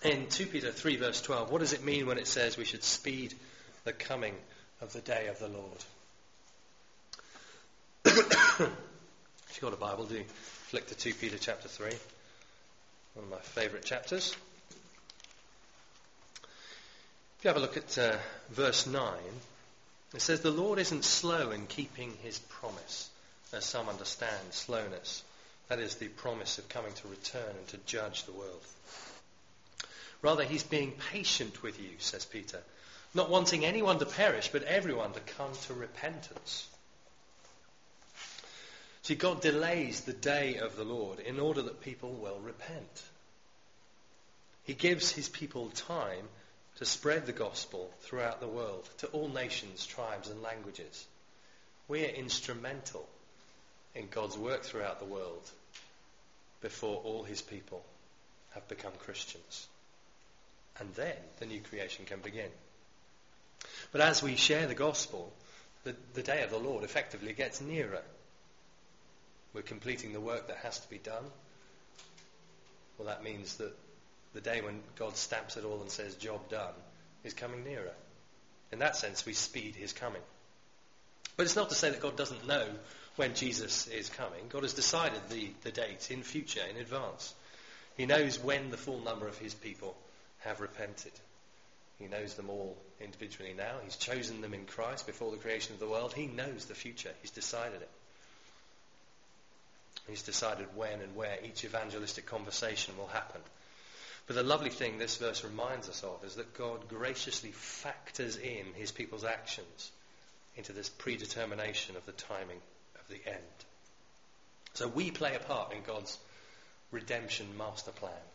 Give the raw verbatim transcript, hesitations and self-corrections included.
In Second Peter three verse twelve, what does it mean when it says we should speed the coming of the day of the Lord? If you've got a Bible, do flick to Second Peter chapter three, one of my favourite chapters. If you have a look at uh, verse nine, it says, "The Lord isn't slow in keeping his promise, as some understand slowness. That is the promise of coming to return and to judge the world. Rather, he's being patient with you," says Peter, "not wanting anyone to perish, but everyone to come to repentance." See, God delays the day of the Lord in order that people will repent. He gives his people time to spread the gospel throughout the world, to all nations, tribes and languages. We are instrumental in God's work throughout the world before all his people have become Christians. And then the new creation can begin. But as we share the gospel, the, the day of the Lord effectively gets nearer. We're completing the work that has to be done. Well, that means that the day when God stamps it all and says, "Job done," is coming nearer. In that sense, we speed his coming. But it's not to say that God doesn't know when Jesus is coming. God has decided the, the date in future, in advance. He knows when the full number of his people have repented. He knows them all individually now. He's chosen them in Christ before the creation of the world. He knows the future. He's decided it. He's decided when and where each evangelistic conversation will happen. But the lovely thing this verse reminds us of is that God graciously factors in his people's actions into this predetermination of the timing of the end. So we play a part in God's redemption master plan.